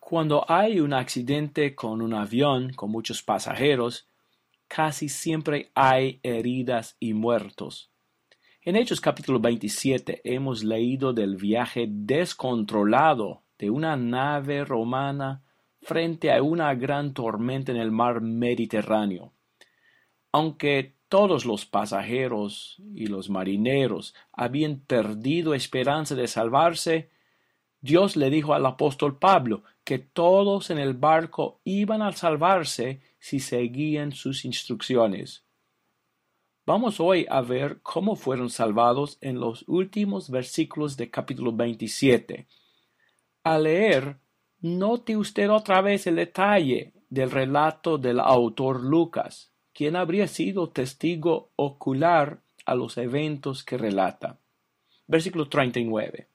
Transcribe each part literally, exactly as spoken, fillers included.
Cuando hay un accidente con un avión con muchos pasajeros, casi siempre hay heridas y muertos. En Hechos capítulo veintisiete hemos leído del viaje descontrolado de una nave romana frente a una gran tormenta en el mar Mediterráneo. Aunque todos los pasajeros y los marineros habían perdido esperanza de salvarse, Dios le dijo al apóstol Pablo que todos en el barco iban a salvarse si seguían sus instrucciones. Vamos hoy a ver cómo fueron salvados en los últimos versículos de capítulo veintisiete. Al leer, note usted otra vez el detalle del relato del autor Lucas, quien habría sido testigo ocular a los eventos que relata. Versículo treinta y nueve.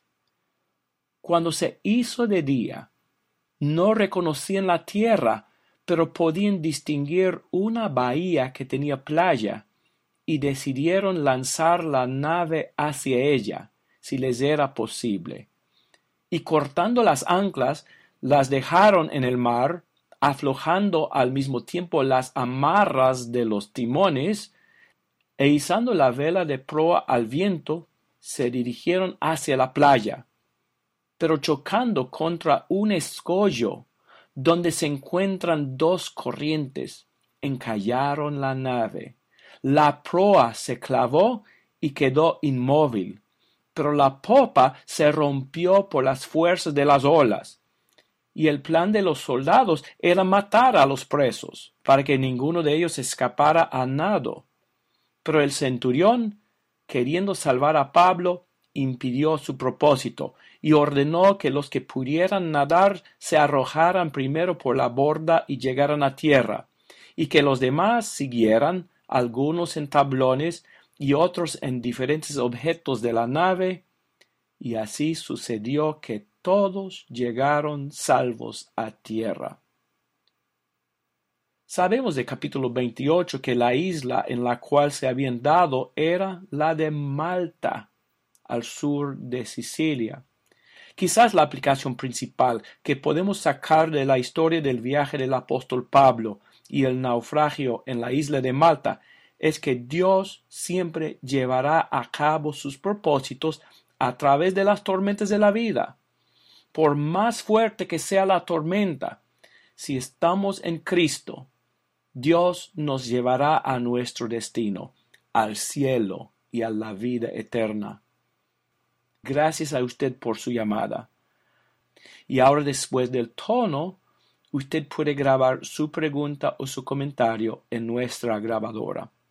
Cuando se hizo de día, no reconocían la tierra, pero podían distinguir una bahía que tenía playa, y decidieron lanzar la nave hacia ella, si les era posible. Y cortando las anclas, las dejaron en el mar, aflojando al mismo tiempo las amarras de los timones, e izando la vela de proa al viento, se dirigieron hacia la playa. Pero chocando contra un escollo donde se encuentran dos corrientes, encallaron la nave. La proa se clavó y quedó inmóvil, pero la popa se rompió por las fuerzas de las olas. Y el plan de los soldados era matar a los presos, para que ninguno de ellos escapara a nado. Pero el centurión, queriendo salvar a Pablo, impidió su propósito y ordenó que los que pudieran nadar se arrojaran primero por la borda y llegaran a tierra, y que los demás siguieran, algunos en tablones y otros en diferentes objetos de la nave, y así sucedió que todos llegaron salvos a tierra. Sabemos de capítulo veintiocho que la isla en la cual se habían dado era la de Malta, al sur de Sicilia. Quizás la aplicación principal que podemos sacar de la historia del viaje del apóstol Pablo y el naufragio en la isla de Malta es que Dios siempre llevará a cabo sus propósitos a través de las tormentas de la vida. Por más fuerte que sea la tormenta, si estamos en Cristo, Dios nos llevará a nuestro destino, al cielo y a la vida eterna. Gracias a usted por su llamada. Y ahora, después del tono, usted puede grabar su pregunta o su comentario en nuestra grabadora.